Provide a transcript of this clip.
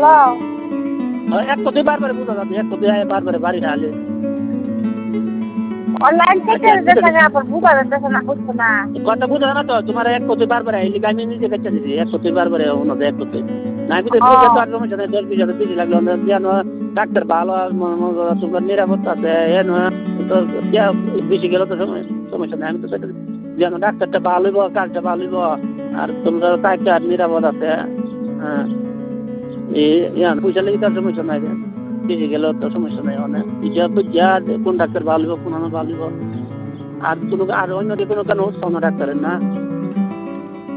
এক কথায় বারবার বুঝা যাবে, এক কথায় বারবার বাড়ি হালে অনলাইন থেকে দেখা পর বুঝা যাচ্ছে না, বুঝছো না কথা বুঝা না তো তোমার এক কথায় বারবার আইলি আমি নিজে কাছে দিছি এক কথায় বারবার ওনাদের এক কথায় না আমি তো বুঝে তো আর সমস্যা নেই 10-20 বেশি লাগলো জানো ডাক্তার ভালো তোমার নিরাপত্তা আছে এন তো বেশি গেলে তো সমস্যা নেই আমি তো যেন ডাক্তারটা ভালো হইব কাজটা ভালো হইব আর তোমরা কাজটা নিরাপদ আছে হ্যাঁ পয়সা লেগে তার সমস্যা নাই বেশি গেলেও তো সমস্যা নাই অনেক বুঝা কোন ডাক্তার ভালো হইব কোন ভালো হইব আর কোনো আর অন্য কোনো কেন উৎসাহ ডাক্তারের না